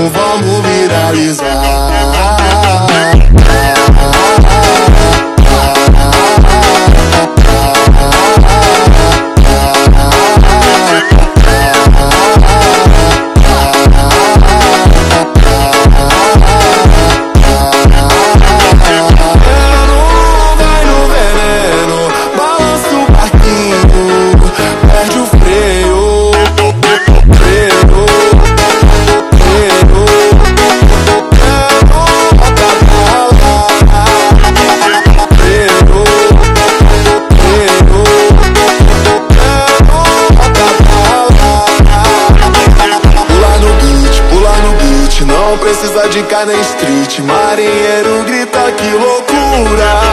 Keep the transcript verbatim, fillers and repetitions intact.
então vamos viralizar. Não precisa de cá nem street, marinheiro grita que loucura.